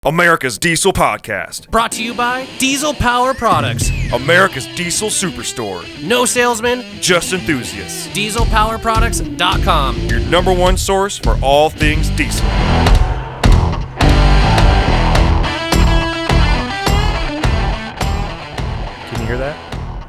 America's Diesel Podcast. Brought to you by Diesel Power Products. America's Diesel Superstore. No salesman, Just enthusiasts. DieselPowerProducts.com. Your number one source for all things diesel. Can you hear that?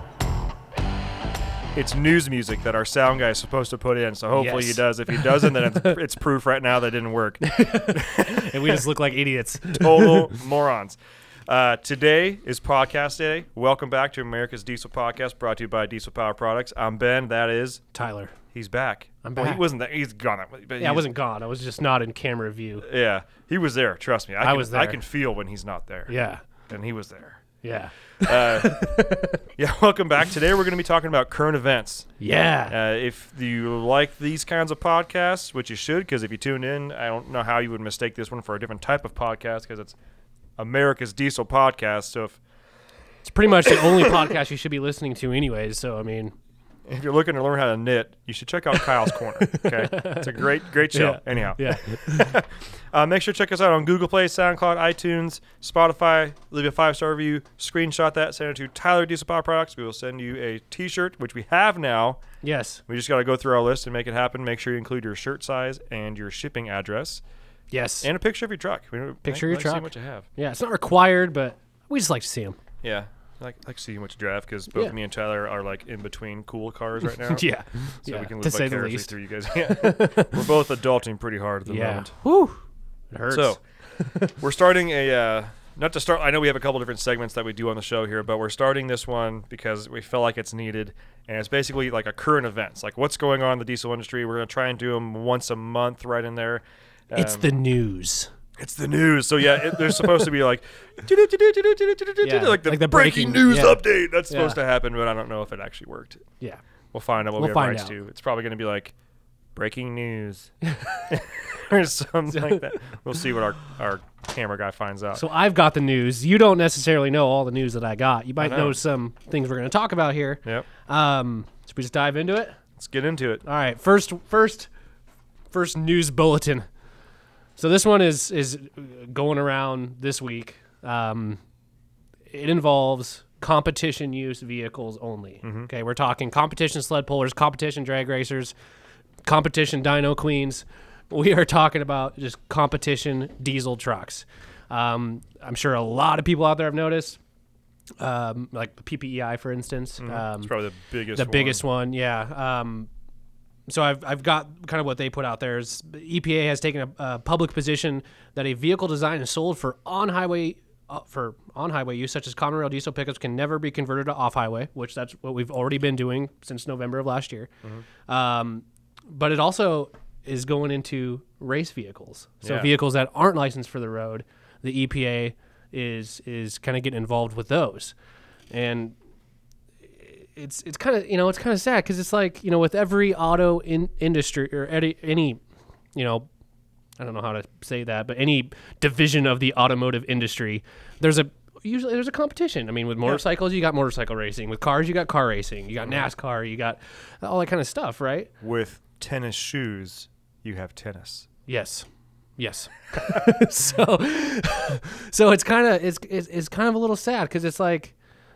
It's news music that our sound guy is supposed to put in, so hopefully he does. If he doesn't, then it's proof right now that didn't work. And we just look like idiots. Total morons. Today is podcast day. Welcome back to America's Diesel Podcast, brought to you by Diesel Power Products. I'm Ben. That is Tyler. He's back. I'm back. Well, he wasn't there. He's gone. I wasn't gone. I was just not in camera view. Yeah, he was there. Trust me. I was there. I can feel when he's not there. Yeah. And he was there. Yeah. Yeah, welcome back. Today we're going to be talking about current events. Yeah. If you like these kinds of podcasts, which you should, because if you tune in, I don't know how you would mistake this one for a different type of podcast, because it's America's Diesel Podcast. So it's pretty much the only podcast you should be listening to anyways. So, I mean, if you're looking to learn how to knit, you should check out Kyle's Corner. Okay, it's a great show. Yeah. Anyhow, yeah. Make sure to check us out on Google Play, SoundCloud, iTunes, Spotify. Leave a 5-star review. Screenshot that. Send it to Tyler Diesel Power Products. We will send you a T-shirt, which we have now. Yes. We just got to go through our list and make it happen. Make sure you include your shirt size and your shipping address Yes. and a picture of your truck. Picture of your truck. See what you have. Yeah. It's not required, but we just like to see them. Yeah. Like seeing what you drive, because both me and Tyler are like in between cool cars right now. Yeah. So we can to live say the vicariously least. through you guys. Yeah. We're both adulting pretty hard at the moment. Whew. It hurts. So we're starting not to start. I know we have a couple different segments that we do on the show here, but we're starting this one because we feel like it's needed, and it's basically like a current events, like what's going on in the diesel industry. We're gonna try and do them once a month, right in there. It's the news. It's the news. So yeah, there's supposed to be like, like the breaking news update. That's supposed to happen, but I don't know if it actually worked. Yeah. We'll find out what we have rights to. It's probably gonna be like breaking news or something like that. We'll see what our camera guy finds out. So I've got the news. You don't necessarily know all the news that I got. You might know some things we're going to talk about here. Yep. Should we just dive into it? Let's get into it. All right. First news bulletin. So this one is going around this week. It involves competition use vehicles only. Mm-hmm. Okay, we're talking competition sled pullers, competition drag racers, competition dyno queens. We are talking about just competition diesel trucks. I'm sure a lot of people out there have noticed, like PPEI, for instance. It's probably the biggest one. Yeah. So I've got kind of what they put out there is EPA has taken a public position that a vehicle design and sold for on-highway use, such as common rail diesel pickups, can never be converted to off-highway, which that's what we've already been doing since November of last year. Mm-hmm. But it also is going into race vehicles. So vehicles that aren't licensed for the road, the EPA is kind of getting involved with those. And it's kind of, it's kind of sad because it's like, with every auto industry or any, I don't know how to say that, but any division of the automotive industry, usually there's a competition. I mean, with motorcycles, you got motorcycle racing. With cars, you got car racing. You got NASCAR. You got all that kind of stuff, right? With tennis shoes, you have tennis. Yes. So it's kind of a little sad because it's like,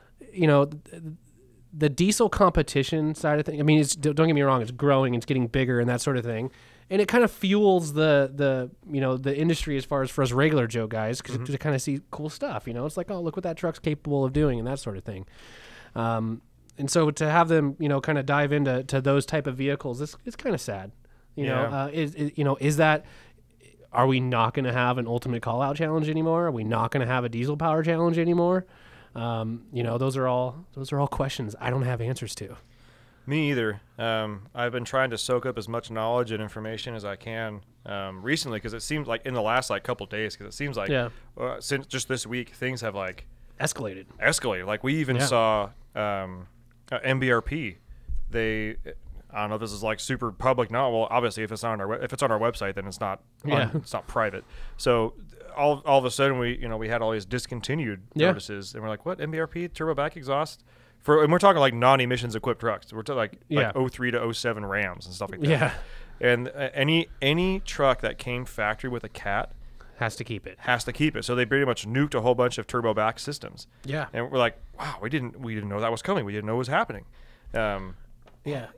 the diesel competition side of things. I mean, don't get me wrong, it's growing, it's getting bigger, and that sort of thing, and it kind of fuels the industry as far as for us regular Joe guys to kind of see cool stuff. It's like, oh, look what that truck's capable of doing, and that sort of thing. And so to have them, kind of dive into those type of vehicles, it's kind of sad. Is that, are we not going to have an ultimate call out challenge anymore? Are we not going to have a diesel power challenge anymore? Those are all questions I don't have answers to. Me either. I've been trying to soak up as much knowledge and information as I can recently, because it seems like in the last couple of days, because it seems like since just this week things have escalated. Like we even saw MBRP. I don't know if this is like super public now. Well, obviously, if it's on our website, then it's not it's not private. So all of a sudden we had all these discontinued notices, and we're like, what, MBRP turbo back exhaust? And we're talking like non-emissions equipped trucks. We're talking like 03 to 07 Rams and stuff like that. Yeah. And any truck that came factory with a cat has to keep it. So they pretty much nuked a whole bunch of turbo back systems. Yeah. And we're like, wow, we didn't know that was coming. We didn't know it was happening. Yeah.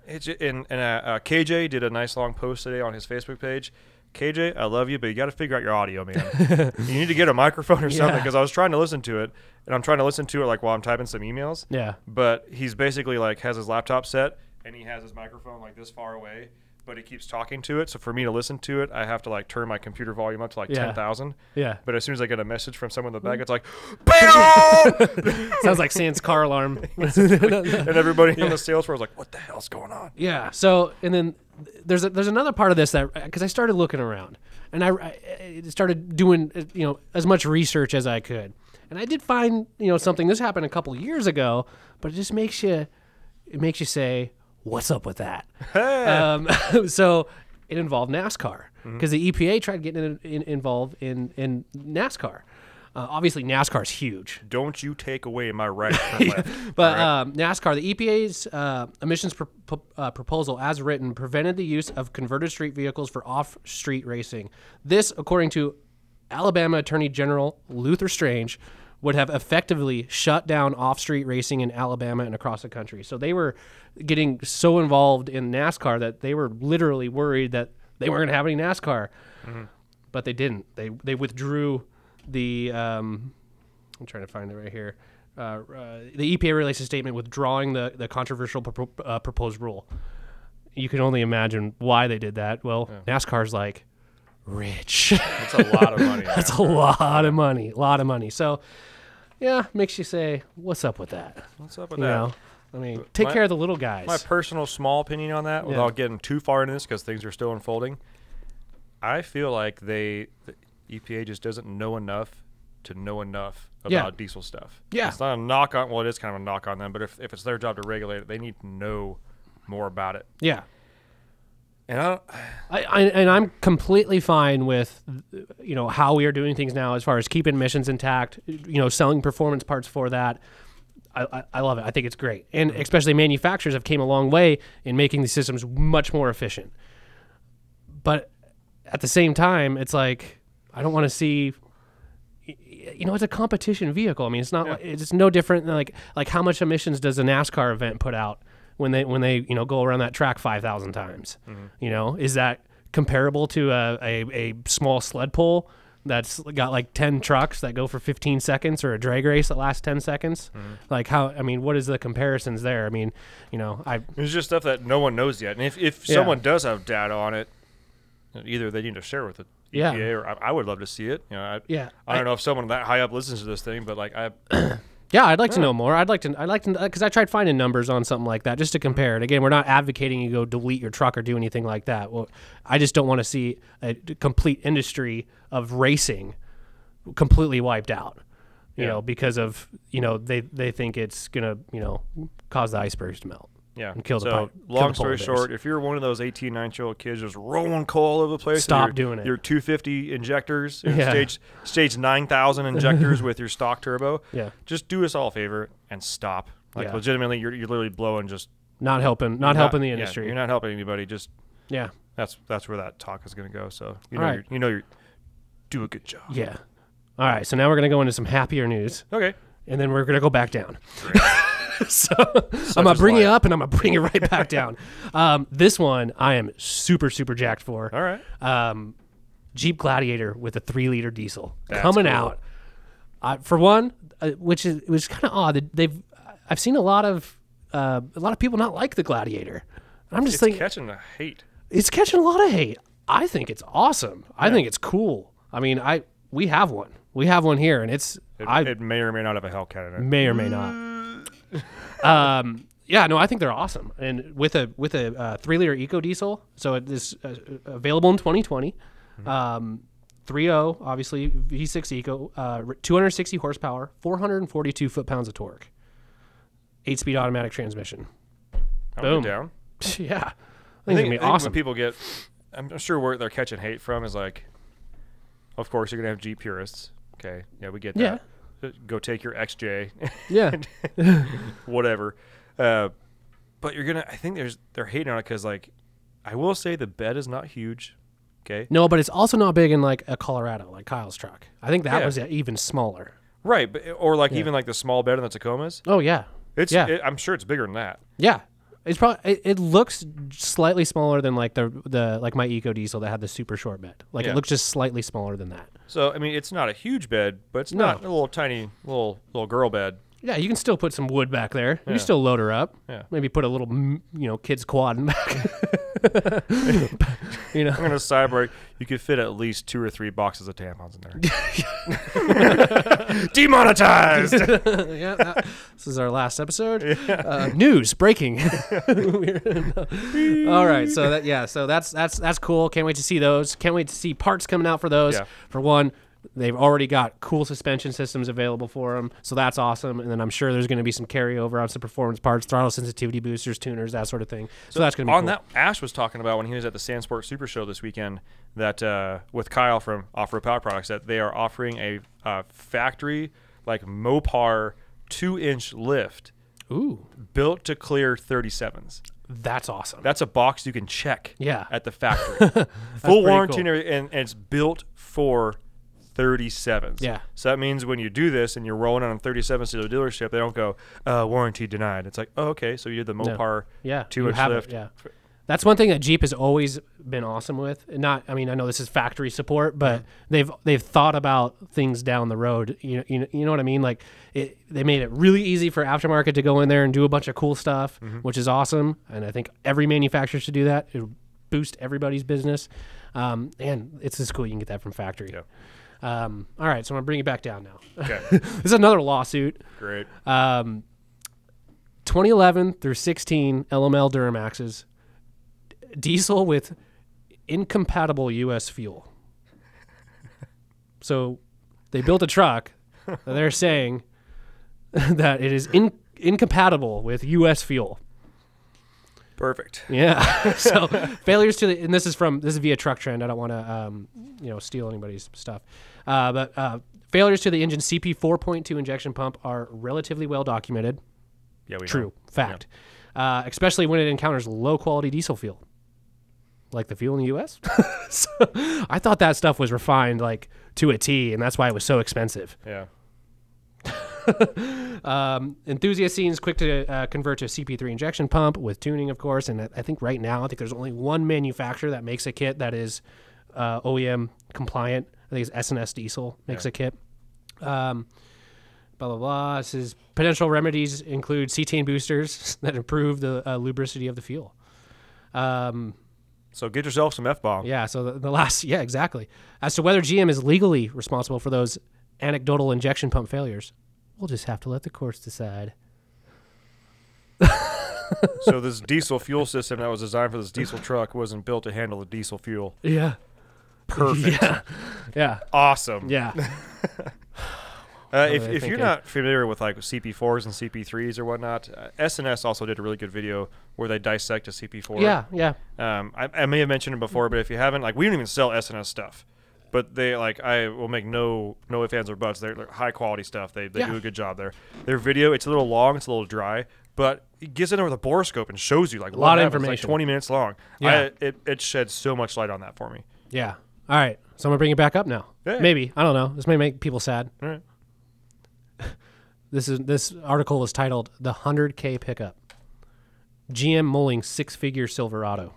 KJ did a nice long post today on his Facebook page. KJ, I love you, but you got to figure out your audio, man. You need to get a microphone or something, because I was trying to listen to it, and I'm trying to listen to it like while I'm typing some emails. Yeah. But he's basically like has his laptop set, and he has his microphone like this far away, but he keeps talking to it. So for me to llisten to it, I have to like turn my computer volume up to like 10,000. Yeah. But as soon as I get a message from someone in the back, it's like, BAM! Sounds like Sam's car alarm. And everybody in the sales floor is like, what the hell's going on? Yeah. So, and then there's another part of this that, because I started looking around, and I started doing, as much research as I could. And I did find, something. This happened a couple years ago, but it just makes you say, what's up with that? So it involved NASCAR, because the EPA tried getting involved in NASCAR. Obviously, NASCAR is huge. Don't you take away my right from left. But NASCAR, the EPA's emissions proposal, as written, prevented the use of converted street vehicles for off-street racing. This, according to Alabama Attorney General Luther Strange, would have effectively shut down off-street racing in Alabama and across the country. So they were getting so involved in NASCAR that they were literally worried that they weren't going to have any NASCAR. But they didn't. They withdrew the I'm trying to find it right here. The EPA released a statement withdrawing the controversial proposed rule. You can only imagine why they did that. Well, NASCAR's like rich. That's a lot of money. That's a lot of money. A lot of money. So, yeah, makes you say, what's up with that? What's up with that? I mean, take care of the little guys. My personal small opinion on that, without getting too far into this because things are still unfolding, I feel like the EPA just doesn't know enough to know enough about diesel stuff. Yeah. It's not a knock on, well, it is kind of a knock on them, but if it's their job to regulate it, they need to know more about it. Yeah. And I'm completely fine with, how we are doing things now as far as keeping emissions intact, selling performance parts for that. I love it. I think it's great. And especially manufacturers have came a long way in making these systems much more efficient. But at the same time, it's like, I don't want to see, it's a competition vehicle. I mean, it's not, it's no different than like how much emissions does a NASCAR event put out when they go around that track 5,000 times? Is that comparable to a small sled pull that's got like 10 trucks that go for 15 seconds, or a drag race that lasts 10 seconds? Like what is the comparisons there? I mean, it's just stuff that no one knows yet. And if someone does have data on it, either they need to share with the EPA, or I would love to see it. I don't know if someone that high up listens to this thing, but like I'd like to know more. I'd like to, because I tried finding numbers on something like that just to compare it. Again, we're not advocating you go delete your truck or do anything like that. Well, I just don't want to see a complete industry of racing completely wiped out, because of, they think it's going to, cause the icebergs to melt. Yeah. And kill the so long story short, if you're one of those 18, 19-year-old kids just rolling coal all over the place, stop doing it. Your 250 injectors, stage 9,000 injectors with your stock turbo. Yeah. Just do us all a favor and stop. Like legitimately, you're literally blowing just not helping the industry. You're not helping anybody. Just that's where that talk is going to go. So you do a good job. Yeah. All right. So now we're going to go into some happier news. Okay. And then we're going to go back down. So I'm going to bring you up and I'm going to bring you right back down. This one I am super, super jacked for. All right. Jeep Gladiator with a 3-liter diesel. That's coming cool. out. For one, it was kind of odd. I've seen a lot of people not like the Gladiator. I'm just thinking, catching the hate. It's catching a lot of hate. I think it's awesome. I think it's cool. I mean, we have one. We have one here, and it may or may not have a Hellcat in it. May or may not. I think they're awesome. And with a 3-liter EcoDiesel, so it is available in 2020. 3.0, obviously V6 Eco, 260 horsepower, 442 foot-pounds of torque, 8-speed automatic transmission. Boom. Down. Yeah, I think it's gonna be awesome. When people I'm sure where they're catching hate from is like, of course you're gonna have Jeep purists. Okay, yeah, we get that. Go take your XJ. Yeah. Whatever. But I think they're hating on it because, like, I will say the bed is not huge. Okay. No, but it's also not big in like a Colorado, like Kyle's truck. I think that was even smaller. Right, but, or like even like the small bed in the Tacomas. Oh yeah, I'm sure it's bigger than that. Yeah, it's probably it looks slightly smaller than like the like my Eco Diesel that had the super short bed. Like it looks just slightly smaller than that. So I mean, it's not a huge bed, but it's not a little tiny little girl bed. Yeah, you can still put some wood back there. You can still load her up. Yeah. Maybe put a little, kid's quad in back. I'm going to sidebar. You could fit at least 2 or 3 boxes of tampons in there. Demonetized! This is our last episode. Yeah. News, breaking. All right, so that's cool. Can't wait to see those. Can't wait to see parts coming out for those. Yeah. For one, they've already got cool suspension systems available for them, so that's awesome. And then I'm sure there's going to be some carryover on some performance parts, throttle sensitivity boosters, tuners, that sort of thing. So that's going to be cool. That, Ash was talking about when he was at the Sandsport Super Show this weekend that with Kyle from Off-Road Power Products that they are offering a factory like Mopar 2-inch lift. Ooh. Built to clear 37s. That's awesome. That's a box you can check at the factory. Full warranty cool. and it's built for 37s. Yeah. So that means when you do this and you're rolling on 37s to the dealership, they don't go, warranty denied. It's like, oh, okay, so you did the Mopar 2-inch lift. Yeah. That's one thing that Jeep has always been awesome with. I know this is factory support, but they've thought about things down the road. You know what I mean? Like they made it really easy for aftermarket to go in there and do a bunch of cool stuff, which is awesome. And I think every manufacturer should do that. It would boost everybody's business. And it's just cool you can get that from factory. Yeah. All right, so I'm gonna bring it back down now. Okay. This is another lawsuit. Great. 2011 through 16 LML Duramaxes, diesel with incompatible U.S. fuel. So they built a truck that they're saying that it is incompatible with U.S. fuel. Perfect. Yeah. So failures to and this is via Truck Trend. I don't want to steal anybody's stuff. But failures to the engine CP 4.2 injection pump are relatively well documented. Yeah, we True. know. Fact. Yeah. Especially when it encounters low quality diesel fuel. Like the fuel in the US. So I thought that stuff was refined like to a T, and that's why it was so expensive. Yeah. Enthusiast scenes quick to convert to a CP3 injection pump with tuning, of course. And I think right now, there's only one manufacturer that makes a kit that is OEM compliant. I think it's S&S Diesel makes a kit. Blah, blah, blah. This is potential remedies include cetane boosters that improve the lubricity of the fuel. So get yourself some F-bomb. Yeah, so the last, exactly. As to whether GM is legally responsible for those anecdotal injection pump failures, we'll just have to let the courts decide. So this diesel fuel system that was designed for this diesel truck wasn't built to handle the diesel fuel. Yeah. Perfect. Yeah. Awesome. Yeah. If you're not familiar with like CP4s and CP3s or whatnot, S&S also did a really good video where they dissect a CP4. Yeah. I may have mentioned it before, but if you haven't, like we don't even sell S&S stuff. But they I will make no ifs, ands, or buts. They're high quality stuff. They do a good job there. Their video, it's a little long, it's a little dry, but it gets in there with a borescope and shows you like a lot of information. It's like 20 minutes long. Yeah. It sheds so much light on that for me. Yeah. All right. So I'm gonna bring it back up now. Hey. Maybe, I don't know. This may make people sad. All right. This article is titled "The 100K Pickup." GM mulling 6-figure Silverado.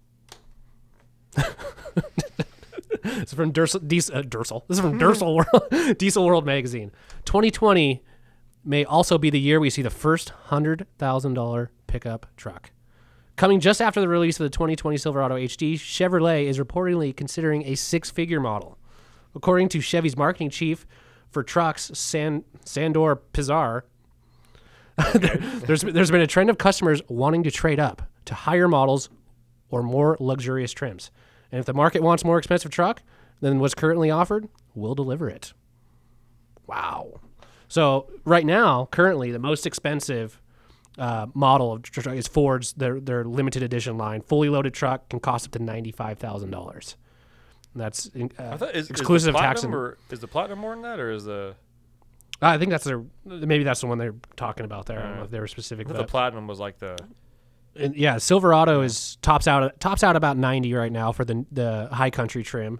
This is from This is from Diesel World magazine. 2020 may also be the year we see the first $100,000 pickup truck. Coming just after the release of the 2020 Silverado HD, Chevrolet is reportedly considering a 6-figure model. According to Chevy's marketing chief for trucks, Sandor Pizar, there's been a trend of customers wanting to trade up to higher models or more luxurious trims. And if the market wants more expensive truck than what's currently offered, we'll deliver it. Wow. So right now, currently, the most expensive model of truck is Ford's, their limited edition line. Fully loaded truck can cost up to $95,000. That's exclusive of tax. Is the Platinum more than that, or is the... I think that's maybe that's the one they're talking about there. I don't know if they were specific. The Platinum was like the And yeah, Silverado is tops out about 90 right now for the high country trim.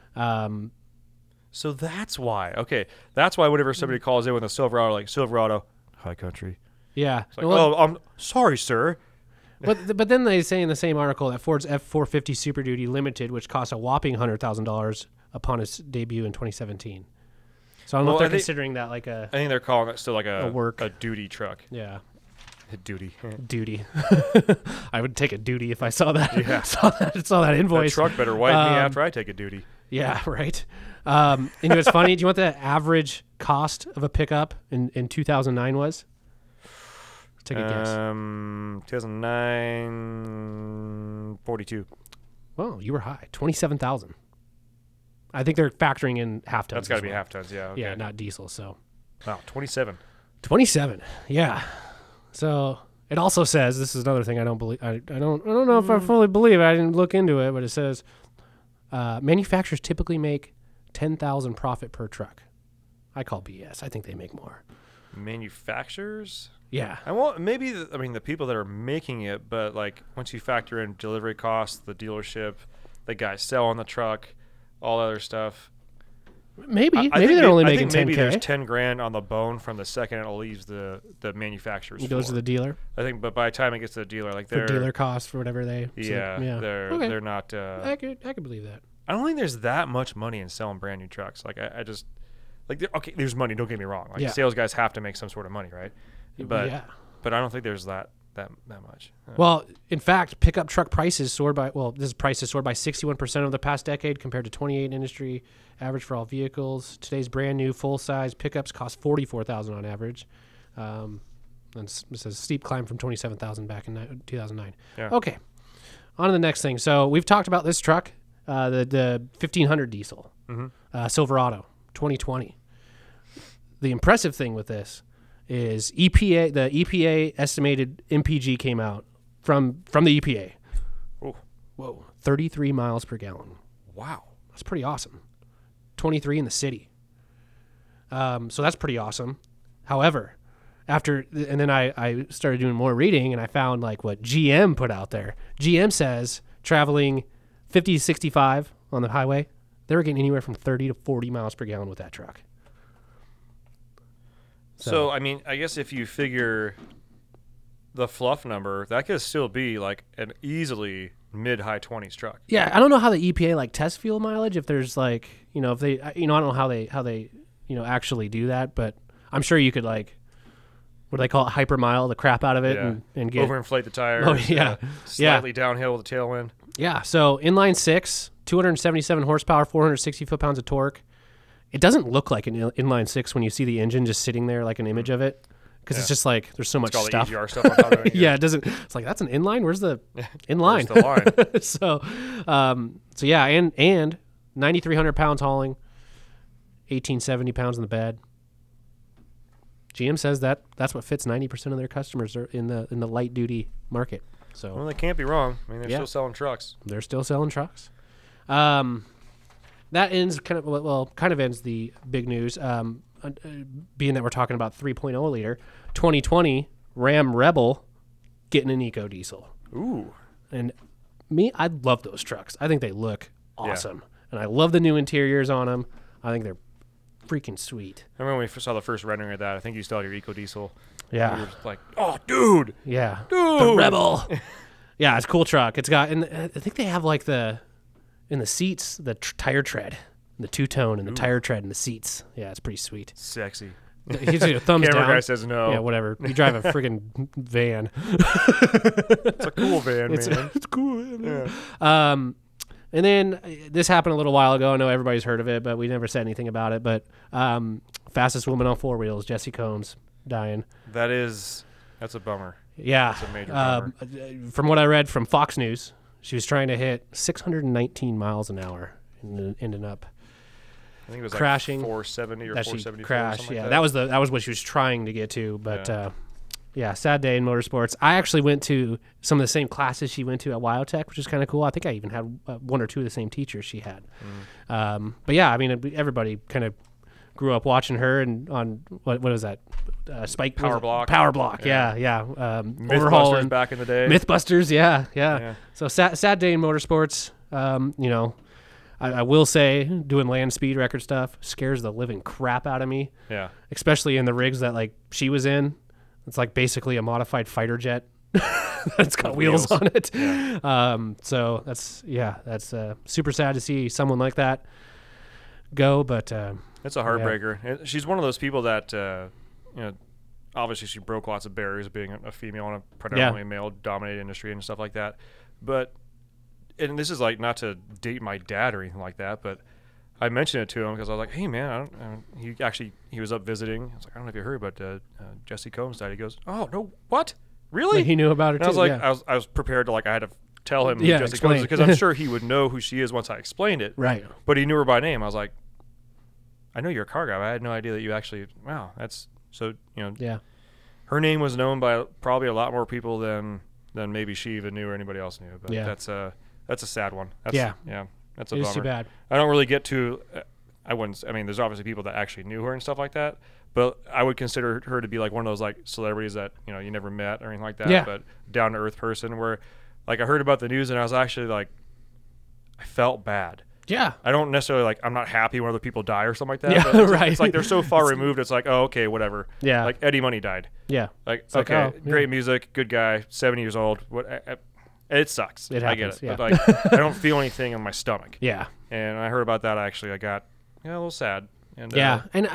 So that's why. Okay, that's why whenever somebody calls in with a Silverado, like Silverado high country, yeah. it's like, oh, I'm sorry, sir. But then they say in the same article that Ford's F450 Super Duty Limited, which cost a whopping $100,000 upon its debut in 2017. So I don't know if they're considering that like a. I think they're calling it still like a duty truck. Yeah. A duty. I would take a duty if I saw that. Yeah. saw that invoice. That truck better wipe me after I take a duty. Yeah, right. And you know what's funny? Do you know what the average cost of a pickup in 2009 was? Take a guess. 2009, 42. Well, you were high. 27,000. I think they're factoring in half tons. That's got to be half tons, yeah. Okay. Yeah, not diesel. So. Wow, 27. 27. Yeah. So it also says, this is another thing I don't believe. I don't know if I fully believe it. I didn't look into it, but it says manufacturers typically make 10,000 profit per truck. I call BS. I think they make more. Manufacturers? Yeah. Maybe the people that are making it, but like once you factor in delivery costs, the dealership, the guy selling the truck, all other stuff. Maybe they're only making 10K. Maybe there's 10 grand on the bone from the second it leaves the manufacturer's It goes to the dealer. I think, but by the time it gets to the dealer, like for dealer costs for whatever they. They're not. I could believe that. I don't think there's that much money in selling brand new trucks. Like I just like okay, there's money. Don't get me wrong. Like sales guys have to make some sort of money, right? But I don't think there's that much. Well, in fact, pickup truck prices soared by 61% over the past decade compared to 28 industry average for all vehicles. Today's brand new full size pickups cost $44,000 on average. And it says steep climb from $27,000 back in 2009. Yeah. Okay, on to the next thing. So we've talked about this truck, the 1500 diesel, Silverado 2020. The impressive thing with this is the EPA estimated MPG came out from the EPA. Ooh. Whoa, 33 miles per gallon. Wow. That's pretty awesome. 23 in the city. So that's pretty awesome. However, and then I started doing more reading and I found like what GM put out there. GM says traveling 50 to 65 on the highway, they were getting anywhere from 30 to 40 miles per gallon with that truck. So, I mean, I guess if you figure the fluff number, that could still be like an easily mid-high 20s truck. Yeah, I don't know how the EPA like test fuel mileage, if there's like, if they, I don't know how they actually do that, but I'm sure you could like, what do they call it, hypermile the crap out of it and get overinflate the tires. Oh, yeah. Slightly downhill with the tailwind. Yeah, so inline 6, 277 horsepower, 460 foot-pounds of torque. It doesn't look like an inline 6 when you see the engine just sitting there like an image of it, because it's just like there's so much stuff. The EGR stuff on top of it. Yeah, it doesn't. It's like that's an inline. Where's the inline? Where's the line? so yeah, and 9,300 pounds hauling, 1,870 pounds in the bed. GM says that's what fits 90% of their customers are in the light duty market. So well, they can't be wrong. I mean, they're still selling trucks. They're still selling trucks. That ends kind of ends the big news. Being that we're talking about 3.0 liter, 2020 Ram Rebel getting an eco diesel. Ooh. And I love those trucks. I think they look awesome. Yeah. And I love the new interiors on them. I think they're freaking sweet. I remember when we saw the first rendering of that. I think you still had your eco diesel. Yeah. We were like, oh, dude. Yeah. Dude. The Rebel. Yeah, it's a cool truck. It's got, and I think they have like in the seats, the tire tread, the two-tone and the tire tread in the seats. Yeah, it's pretty sweet. Sexy. He's a thumbs down. Camera guy says no. Yeah, whatever. You drive a friggin' van. It's a cool van, man. It's cool, man. Yeah. And then this happened a little while ago. I know everybody's heard of it, but we never said anything about it. But fastest woman on four wheels, Jessie Combs, dying. That's a bummer. Yeah. That's a major bummer. From what I read from Fox News, she was trying to hit 619 miles an hour and ended up I think it was crashing. Like 470 or 474. Crashed. Yeah, that was what she was trying to get to. But sad day in motorsports. I actually went to some of the same classes she went to at WyoTech, which is kind of cool. I think I even had one or two of the same teachers she had. But yeah, I mean, everybody kind of grew up watching her and on what was that, Spike Power Block. Power Block. Yeah. Mythbusters back in the day. Mythbusters. Yeah. So sad day in motorsports. I will say doing land speed record stuff scares the living crap out of me. Yeah. Especially in the rigs that like she was in. It's like basically a modified fighter jet. That's got wheels on it. Yeah. So that's super sad to see someone like that go, but it's a heartbreaker. Yeah. She's one of those people that obviously she broke lots of barriers being a female in a predominantly male dominated industry and stuff like that. But and this is like not to date my dad or anything like that, but I mentioned it to him because I was like, "Hey man, he was up visiting. I was like, I don't know if you heard, but Jesse Combs died." He goes, "Oh no, what? Really?" Like he knew about it. And too. I was like, I was prepared to I had to tell him who Jesse Combs because I'm sure he would know who she is once I explained it. Right. But he knew her by name. I was like, I know you're a car guy. But I had no idea that you actually. Wow, that's so Yeah. Her name was known by probably a lot more people than maybe she even knew or anybody else knew. But that's a sad one. Yeah. That's a bummer. It's too bad. I don't really get to. I wouldn't. I mean, there's obviously people that actually knew her and stuff like that. But I would consider her to be like one of those like celebrities that you never met or anything like that. Yeah. But down to earth person where, like, I heard about the news and I was actually like, I felt bad. Yeah. I don't necessarily I'm not happy when other people die or something like that. Yeah, but right. It's like they're so far removed. It's like, oh, okay, whatever. Yeah. Like Eddie Money died. Yeah. Like, it's okay, oh, yeah. Great music, good guy, 70 years old. It sucks. It happens, I get it. yeah. But I don't feel anything in my stomach. Yeah. And I heard about that. I got a little sad. And and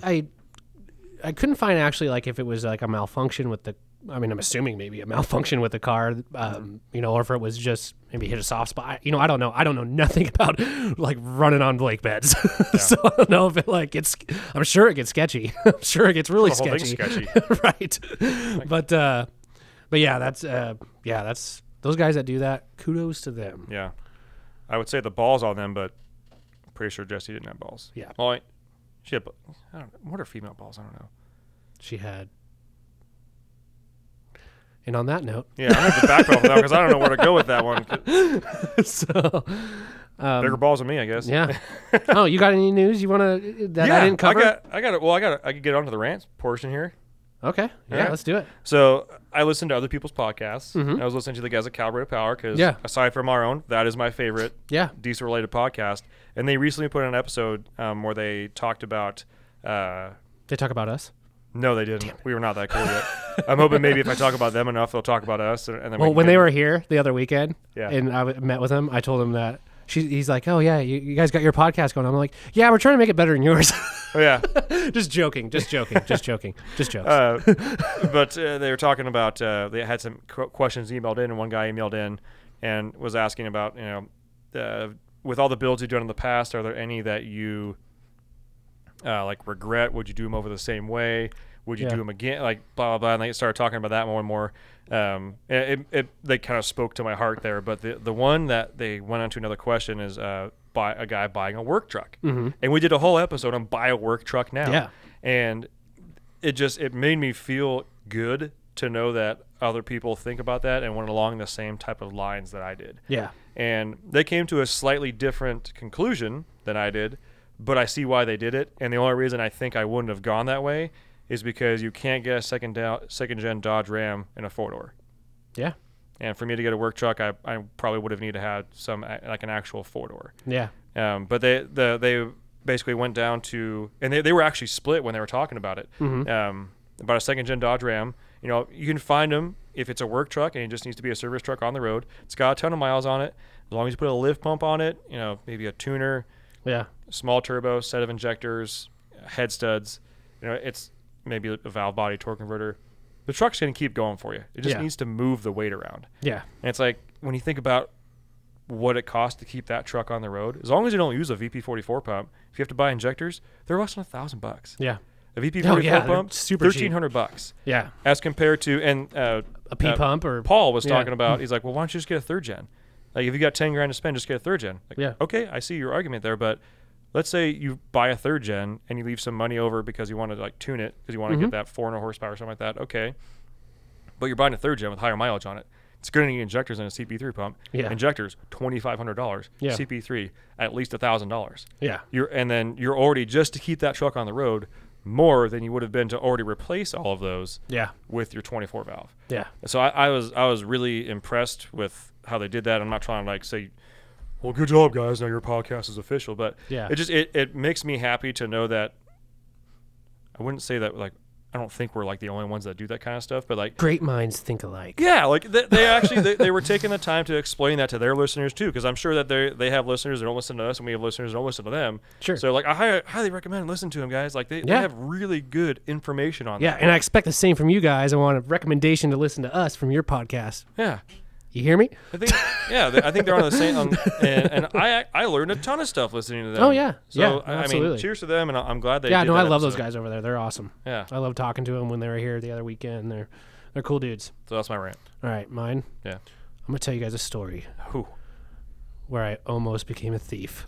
I couldn't find actually if it was like a malfunction with the. I mean, I'm assuming maybe a malfunction with the car, or if it was just maybe hit a soft spot. I don't know. I don't know nothing about running on Blake beds, so I don't know if it gets. I'm sure it gets sketchy. I'm sure it gets really sketchy. Right. But yeah, that's those guys that do that. Kudos to them. Yeah, I would say the balls on them, but I'm pretty sure Jessie didn't have balls. Yeah. Well, she had. I don't know. What are female balls? I don't know. She had. And on that note, yeah, I have to backpedal now because I don't know where to go with that one. So, bigger balls than me, I guess. Yeah. Oh, you got any news you want to that I didn't cover? I got it. Well, I could get onto the rant portion here. Okay. Yeah, let's do it. So I listen to other people's podcasts. Mm-hmm. I was listening to the guys at Calibrated Power because aside from our own, that is my favorite diesel related podcast. And they recently put in an episode where they talked about. They talk about us. No, they didn't. We were not that cool yet. I'm hoping maybe if I talk about them enough, they'll talk about us. And then when they were here the other weekend, and I met with them, I told him that he's like, "Oh yeah, you guys got your podcast going." I'm like, "Yeah, we're trying to make it better than yours." Oh yeah, just joking. Just jokes. But they were talking about they had some questions emailed in, and one guy emailed in and was asking about with all the builds you've done in the past, are there any that you regret? Would you do them over the same way? Would you do them again? Like blah blah blah. And they started talking about that more and more. They kind of spoke to my heart there. But the one that they went on to another question is a guy buying a work truck, and we did a whole episode on buy a work truck now. Yeah, and it made me feel good to know that other people think about that and went along the same type of lines that I did. Yeah, and they came to a slightly different conclusion than I did. But I see why they did it, and the only reason I think I wouldn't have gone that way is because you can't get a second-gen Dodge Ram in a 4-door. Yeah. And for me to get a work truck, I probably would have needed to have some an actual 4-door. Yeah. But they basically went down to, and they were actually split when they were talking about it. About a second-gen Dodge Ram. You can find them if it's a work truck and it just needs to be a service truck on the road. It's got a ton of miles on it. As long as you put a lift pump on it, maybe a tuner. Yeah. Small turbo, set of injectors, head studs. It's maybe a valve body torque converter. The truck's going to keep going for you. It just needs to move the weight around. Yeah. And it's like when you think about what it costs to keep that truck on the road, as long as you don't use a VP44 pump, if you have to buy injectors, they're less than $1,000. Yeah. A VP44 pump, super $1,300. Yeah. As compared to a P pump or Paul was talking about. He's like, well, why don't you just get a third gen? Like if you got $10,000 to spend, just get a third gen. Like, okay, I see your argument there, but let's say you buy a third gen and you leave some money over because you want to tune it because you want to get that 400 horsepower or something like that. Okay, but you're buying a third gen with higher mileage on it. It's going to need injectors and a CP3 pump. Yeah. Injectors $2,500. Yeah. CP3 at least $1,000. Yeah. You're already just to keep that truck on the road more than you would have been to already replace all of those with your 24 valve. Yeah. So I was really impressed with how they did that. I'm not trying to like say, well, good job, guys. Now your podcast is official. But it makes me happy to know that. I wouldn't say that like I don't think we're like the only ones that do that kind of stuff, but like great minds think alike. Yeah, like they actually they were taking the time to explain that to their listeners too, because I'm sure that they have listeners that don't listen to us, and we have listeners that don't listen to them. Sure. So like I highly recommend listening to them, guys. Like they have really good information on. Yeah, and I expect the same from you guys. I want a recommendation to listen to us from your podcast. Yeah. You hear me? I think they're on the same. And I learned a ton of stuff listening to them. Oh yeah, so absolutely. I mean, cheers to them, and I'm glad they. Yeah, did I that love those episode. guys over there. They're awesome. Yeah, I love talking to them when they were here the other weekend. They're cool dudes. So that's my rant. All right, mine. Yeah, I'm gonna tell you guys a story. Ooh. Where I almost became a thief,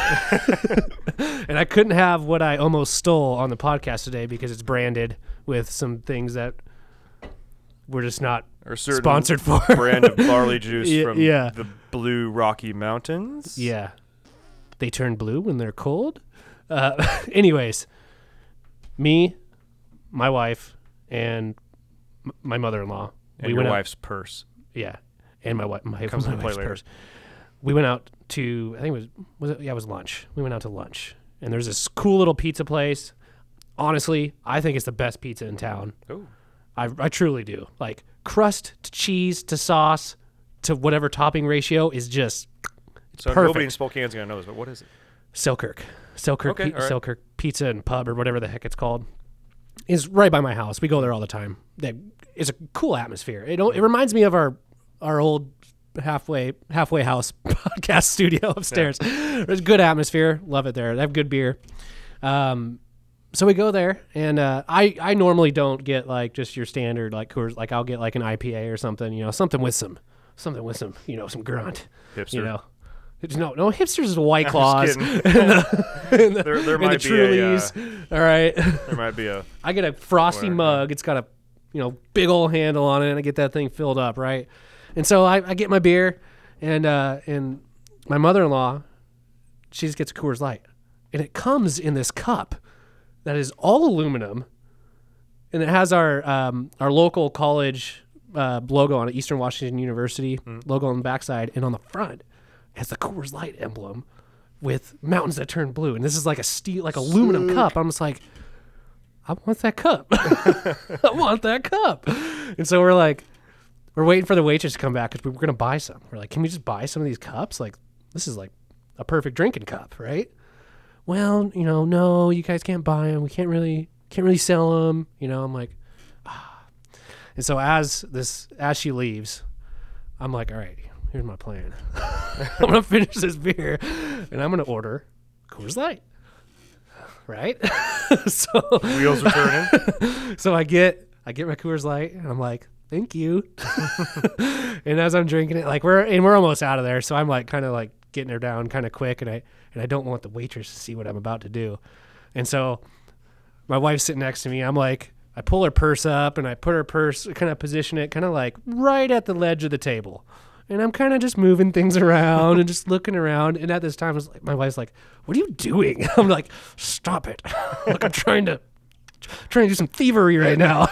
and I couldn't have what I almost stole on the podcast today because it's branded with some things that we're just not sponsored for. Brand of barley juice from the Blue Rocky Mountains. Yeah. They turn blue when they're cold. Anyways, me, my wife, and my mother-in-law. And your wife's purse. Yeah. And my wife's later. purse. We went out to, I think it was lunch. We went out to lunch. And there's this cool little pizza place. Honestly, I think it's the best pizza in town. Oh. I truly do. Like crust to cheese to sauce to whatever topping ratio is just perfect. Nobody in Spokane's gonna know this, but what is it? Selkirk right. Selkirk Pizza and Pub or whatever the heck it's called is right by my house. We go there all the time. It's a cool atmosphere. It reminds me of our old halfway house podcast studio upstairs. Yeah. There's good atmosphere. Love it there. They have good beer. So we go there, and I normally don't get like just your standard like Coors. Like I'll get like an IPA or something, something with some, some grunt. Hipster. No, hipsters is White Claws. There the might be Trulies. All right. There might be a. I get a frosty mug. It's got a big old handle on it, and I get that thing filled up, right? And so I get my beer, and my mother-in-law, she just gets a Coors Light, and it comes in this cup that is all aluminum, and it has our local college logo on it, Eastern Washington University logo on the backside, and on the front it has the Coors Light emblem with mountains that turn blue. And this is like a steel, like aluminum cup. I'm just like, I want that cup. I want that cup. And so we're waiting for the waitress to come back because we were going to buy some. We're like, can we just buy some of these cups? Like, this is like a perfect drinking cup, right? Well, no, you guys can't buy them. We can't really sell them. I'm like, ah. And so as she leaves, I'm like, all right, here's my plan. I'm going to finish this beer and I'm going to order Coors Light. Right? So wheels are turning. So I get my Coors Light and I'm like, thank you. And as I'm drinking it, like we're almost out of there. So I'm like kind of like getting her down kind of quick, and I don't want the waitress to see what I'm about to do. And so my wife's sitting next to me. I'm like, I pull her purse up and I put her purse, kind of position it kind of like right at the ledge of the table. And I'm kind of just moving things around and just looking around. And at this time, my wife's like, what are you doing? I'm like, stop it. Look, I'm trying to do some thievery right now.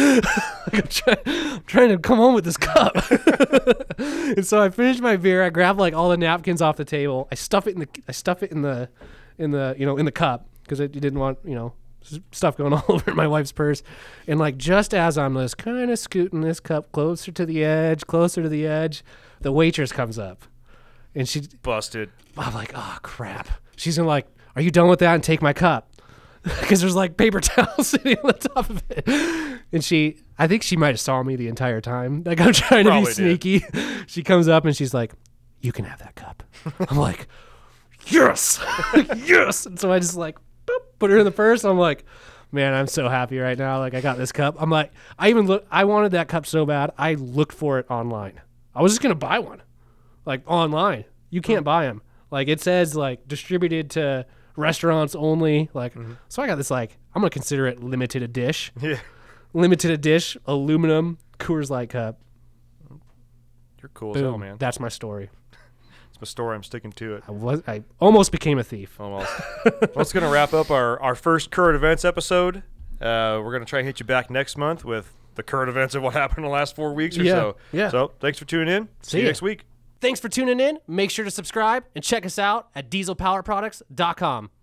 I'm trying to come home with this cup. And so I finish my beer. I grab like all the napkins off the table. I stuff it in the cup because I didn't want stuff going all over my wife's purse. And like just as I'm just kind of scooting this cup closer to the edge, the waitress comes up, and she busted. I'm like, oh crap. She's gonna like, are you done with that? And take my cup. Because there's like paper towels sitting on the top of it. And I think she might have saw me the entire time. Like I'm trying to be sneaky. She comes up and she's like, you can have that cup. I'm like, yes, yes. And so I just like, boop, put her in the purse. I'm like, man, I'm so happy right now. Like I got this cup. I'm like, I wanted that cup so bad. I looked for it online. I was just going to buy one. Like online. You can't buy them. Like it says like distributed to restaurants only, like so I got this like I'm gonna consider it limited edition aluminum Coors Light cup. You're cool Boom. as hell, man. That's my story. a story. I'm sticking to it. I almost became a thief. Almost. Well, it's going to wrap up our first current events episode. We're going to try and hit you back next month with the current events of what happened in the last 4 weeks or so. Yeah. So thanks for tuning in. See you next week. Thanks for tuning in. Make sure to subscribe and check us out at dieselpowerproducts.com.